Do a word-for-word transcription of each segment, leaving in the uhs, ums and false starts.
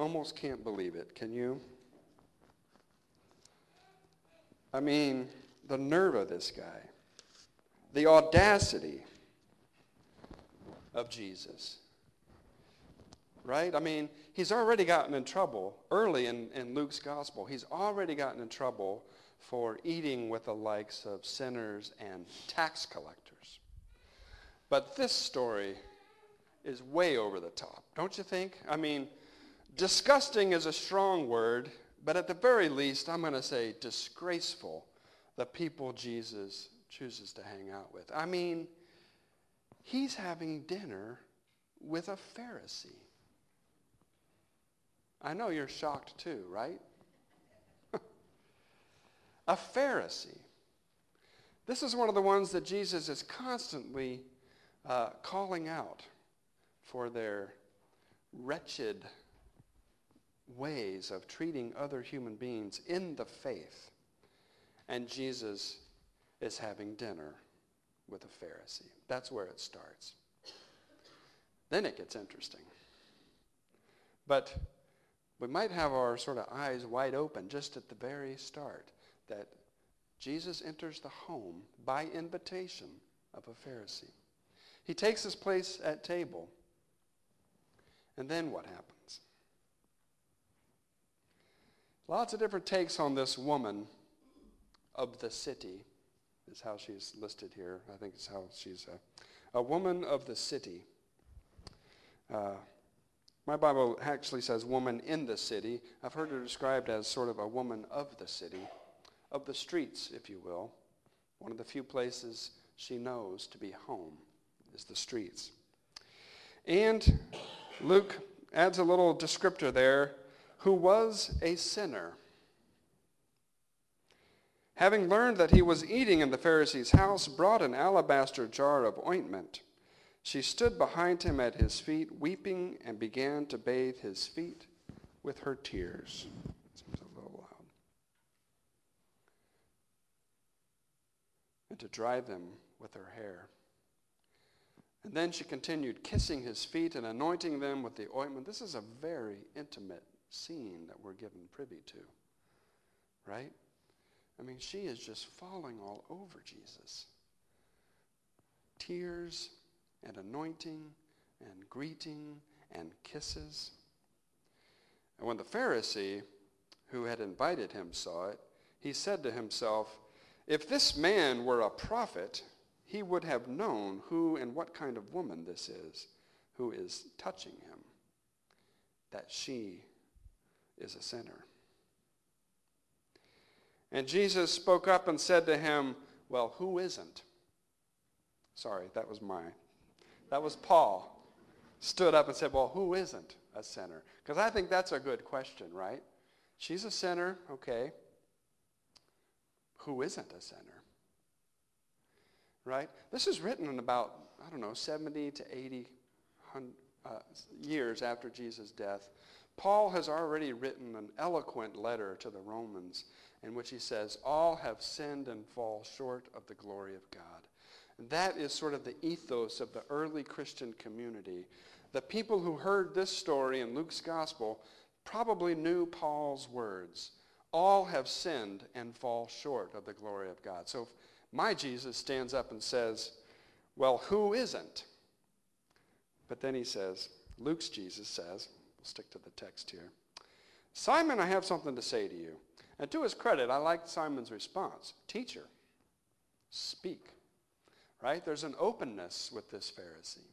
almost can't believe it. Can you? I mean, the nerve of this guy, the audacity of Jesus, right? I mean, he's already gotten in trouble early in, in Luke's gospel. He's already gotten in trouble for eating with the likes of sinners and tax collectors. But this story is way over the top, don't you think? I mean, disgusting is a strong word, but at the very least, I'm going to say disgraceful, the people Jesus chooses to hang out with. I mean, he's having dinner with a Pharisee. I know you're shocked too, right? A Pharisee. This is one of the ones that Jesus is constantly uh, calling out for their wretched ways of treating other human beings in the faith. And Jesus is having dinner with a Pharisee. That's where it starts. Then it gets interesting. But we might have our sort of eyes wide open just at the very start that Jesus enters the home by invitation of a Pharisee. He takes his place at table. And then what happens? Lots of different takes on this woman of the city is how she's listed here. I think it's how she's a, a woman of the city. Uh, my Bible actually says woman in the city. I've heard her described as sort of a woman of the city, of the streets, if you will. One of the few places she knows to be home is the streets. And Luke adds a little descriptor there, who was a sinner. Having learned that he was eating in the Pharisee's house, brought an alabaster jar of ointment. She stood behind him at his feet, weeping, and began to bathe his feet with her tears. Seems a little loud. And to dry them with her hair. And then she continued kissing his feet and anointing them with the ointment. This is a very intimate scene that we're given privy to, right? I mean, she is just falling all over Jesus. Tears and anointing and greeting and kisses. And when the Pharisee who had invited him saw it, he said to himself, if this man were a prophet, he would have known who and what kind of woman this is who is touching him, that she is a sinner. And Jesus spoke up and said to him, well, who isn't? Sorry, that was mine. That was Paul. Stood up and said, well, who isn't a sinner? Because I think that's a good question, right? She's a sinner, okay. Who isn't a sinner? Right? This is written in about, I don't know, seventy to eighty uh, years after Jesus' death. Paul has already written an eloquent letter to the Romans in which he says, all have sinned and fall short of the glory of God. And that is sort of the ethos of the early Christian community. The people who heard this story in Luke's gospel probably knew Paul's words. All have sinned and fall short of the glory of God. So if my Jesus stands up and says, well, who isn't? But then he says, Luke's Jesus says, we'll stick to the text here, Simon, I have something to say to you. And to his credit, I like Simon's response. Teacher, speak. Right? There's an openness with this Pharisee.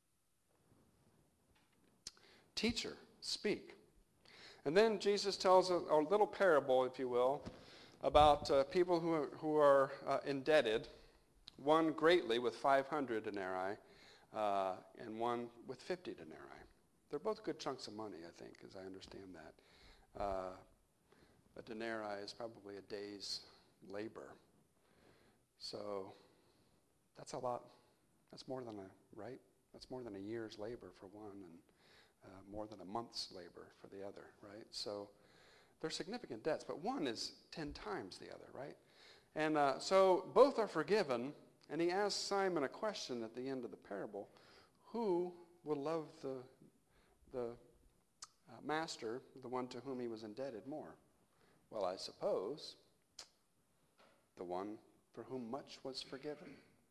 Teacher, speak. And then Jesus tells a, a little parable, if you will, about uh, people who are, who are uh, indebted, one greatly with five hundred denarii, uh, and one with fifty denarii. They're both good chunks of money, I think, as I understand that. Uh, a denarii is probably a day's labor. So that's a lot. That's more than a, right? That's more than a year's labor for one, and uh, more than a month's labor for the other, right? So they're significant debts, but one is ten times the other, right? And uh, so both are forgiven, and he asks Simon a question at the end of the parable. Who will love the, the uh, master, the one to whom he was indebted, more? Well, I suppose the one for whom much was forgiven.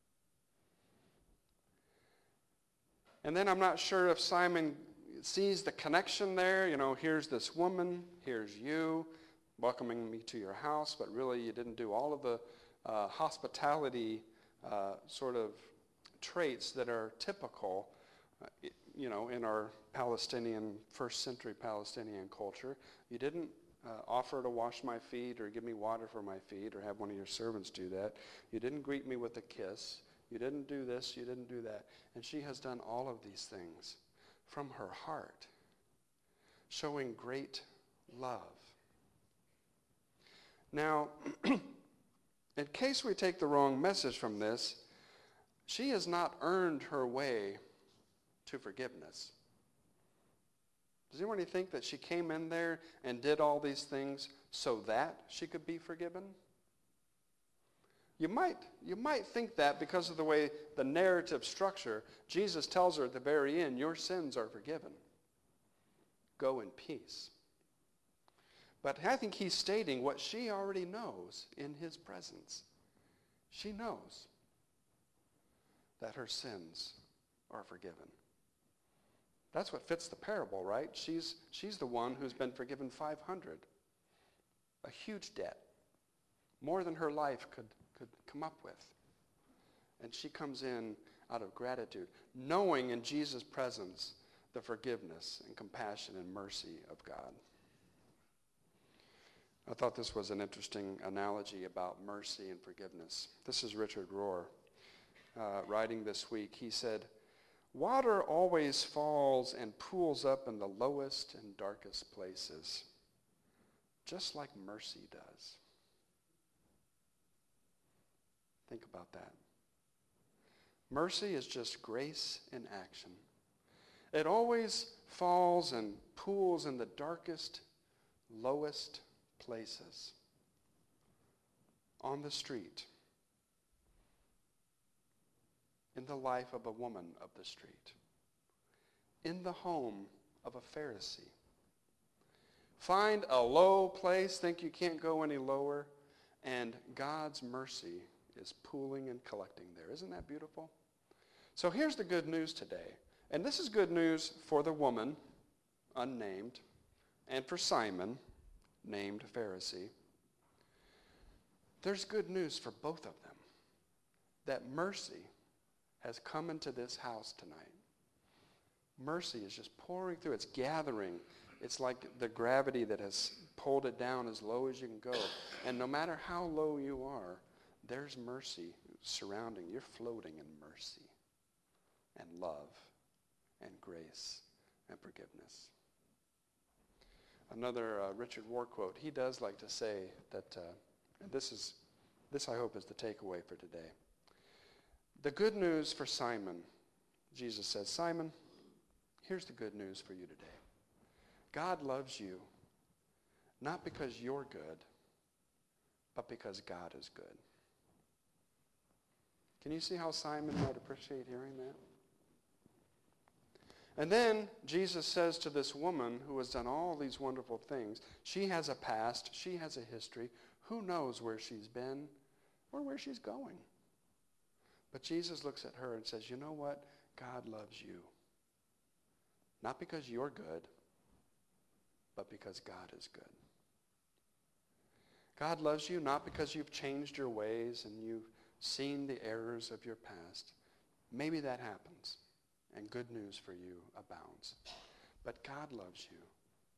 And then I'm not sure if Simon sees the connection there. You know, here's this woman, here's you, welcoming me to your house, but really you didn't do all of the uh, hospitality uh, sort of traits that are typical, uh, you know, in our Palestinian, first century Palestinian culture. You didn't uh, offer to wash my feet or give me water for my feet or have one of your servants do that. You didn't greet me with a kiss. You didn't do this, you didn't do that. And she has done all of these things from her heart, showing great love. Now, in case we take the wrong message from this, she has not earned her way to forgiveness. Does anyone think that she came in there and did all these things so that she could be forgiven? You might, you might think that because of the way the narrative structure, Jesus tells her at the very end, your sins are forgiven. Go in peace. But I think he's stating what she already knows in his presence. She knows that her sins are forgiven. That's what fits the parable, right? She's, she's the one who's been forgiven five hundred. A huge debt. More than her life could could come up with. And she comes in out of gratitude, knowing in Jesus' presence the forgiveness and compassion and mercy of God. I thought this was an interesting analogy about mercy and forgiveness. This is Richard Rohr uh, writing this week. He said, water always falls and pools up in the lowest and darkest places, just like mercy does. Think about that. Mercy is just grace in action. It always falls and pools in the darkest, lowest places. On the street. In the life of a woman of the street. In the home of a Pharisee. Find a low place, think you can't go any lower, and God's mercy is pooling and collecting there. Isn't that beautiful? So here's the good news today. And this is good news for the woman, unnamed, and for Simon, named Pharisee. There's good news for both of them. That mercy has come into this house tonight. Mercy is just pouring through. It's gathering. It's like the gravity that has pulled it down as low as you can go. And no matter how low you are, there's mercy surrounding. You're floating in mercy and love and grace and forgiveness. Another uh, Richard Rohr quote. He does like to say that, uh, and this is, this I hope is the takeaway for today. The good news for Simon, Jesus says, Simon, here's the good news for you today. God loves you, not because you're good, but because God is good. Can you see how Simon might appreciate hearing that? And then Jesus says to this woman who has done all these wonderful things, she has a past, she has a history, who knows where she's been or where she's going. But Jesus looks at her and says, you know what? God loves you. Not because you're good, but because God is good. God loves you not because you've changed your ways and you've seen the errors of your past. Maybe that happens, and good news for you abounds. But God loves you,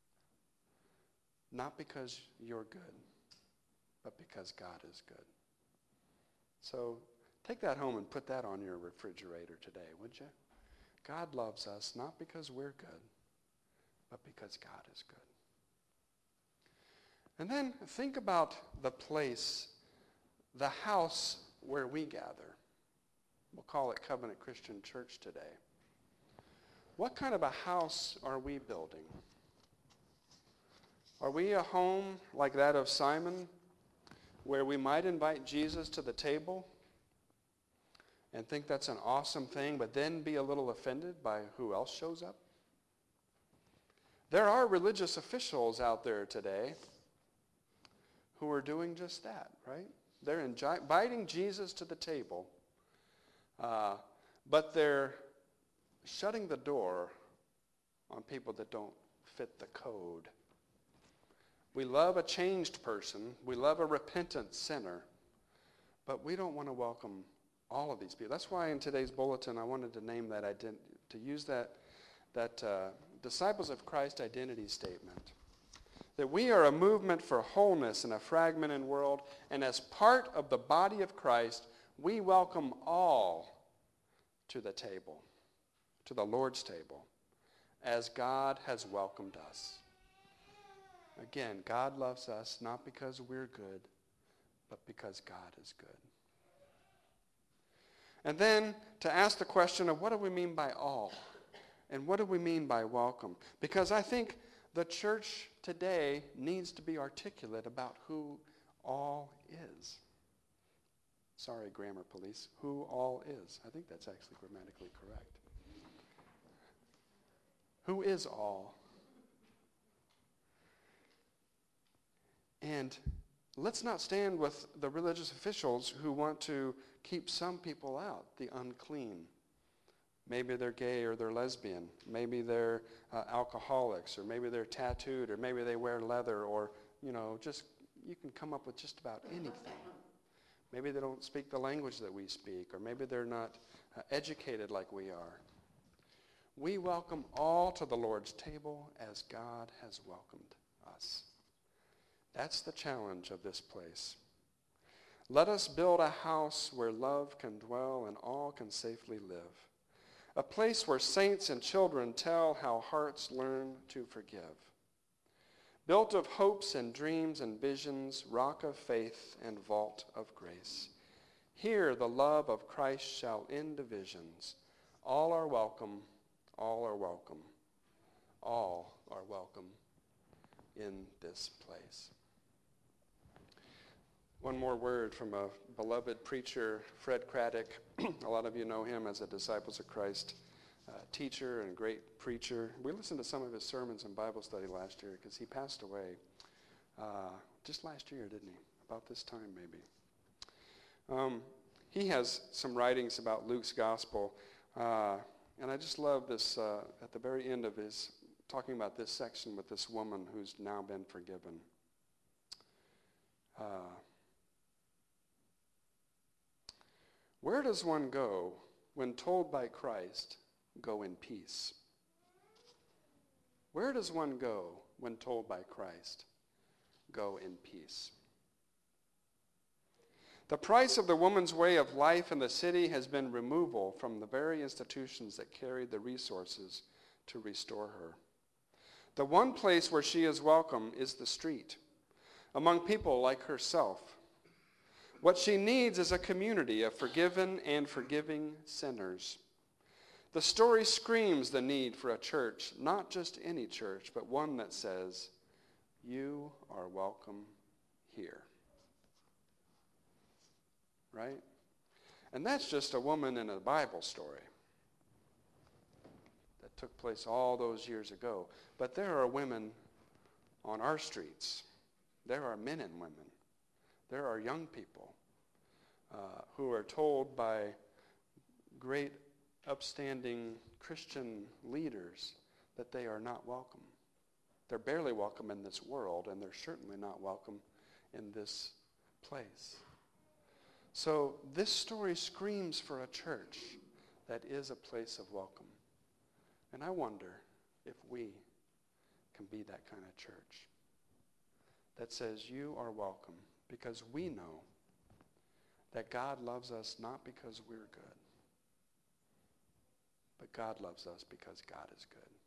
not because you're good, but because God is good. So take that home and put that on your refrigerator today, would you? God loves us not because we're good, but because God is good. And then think about the place, the house where we gather. We'll call it Covenant Christian Church today. What kind of a house are we building? Are we a home like that of Simon, where we might invite Jesus to the table and think that's an awesome thing, but then be a little offended by who else shows up? There are religious officials out there today who are doing just that, right? They're inviting Jesus to the table, uh, but they're shutting the door on people that don't fit the code. We love a changed person. We love a repentant sinner. But we don't want to welcome all of these people. That's why in today's bulletin I wanted to name that, ident- to use that, that uh, Disciples of Christ identity statement. That we are a movement for wholeness in a fragmented world, and as part of the body of Christ, we welcome all to the table, to the Lord's table, as God has welcomed us. Again, God loves us not because we're good, but because God is good. And then to ask the question of what do we mean by all? And what do we mean by welcome? Because I think the church today needs to be articulate about who all is. Sorry, grammar police. Who all is. I think that's actually grammatically correct. Who is all? And let's not stand with the religious officials who want to keep some people out, the unclean. Maybe they're gay or they're lesbian. Maybe they're uh, alcoholics, or maybe they're tattooed, or maybe they wear leather, or, you know, just, you can come up with just about anything. Maybe they don't speak the language that we speak, or maybe they're not uh, educated like we are. We welcome all to the Lord's table as God has welcomed us. That's the challenge of this place. Let us build a house where love can dwell and all can safely live. A place where saints and children tell how hearts learn to forgive. Built of hopes and dreams and visions, rock of faith and vault of grace. Here the love of Christ shall end divisions. All are welcome, all are welcome, all are welcome in this place. One more word from a beloved preacher, Fred Craddock. A lot of you know him as a Disciples of Christ uh, teacher and great preacher. We listened to some of his sermons in Bible study last year because he passed away uh, just last year, didn't he? About this time, maybe. Um, he has some writings about Luke's gospel, uh, and I just love this, uh, at the very end of his, talking about this section with this woman who's now been forgiven. Uh, Where does one go when told by Christ, go in peace? Where does one go when told by Christ, go in peace? The price of the woman's way of life in the city has been removal from the very institutions that carried the resources to restore her. The one place where she is welcome is the street, among people like herself. What she needs is a community of forgiven and forgiving sinners. The story screams the need for a church, not just any church, but one that says, you are welcome here. Right? And that's just a woman in a Bible story that took place all those years ago. But there are women on our streets. There are men and women. There are young people uh, who are told by great upstanding Christian leaders that they are not welcome. They're barely welcome in this world, and they're certainly not welcome in this place. So this story screams for a church that is a place of welcome. And I wonder if we can be that kind of church that says you are welcome because we know that God loves us not because we're good, but God loves us because God is good.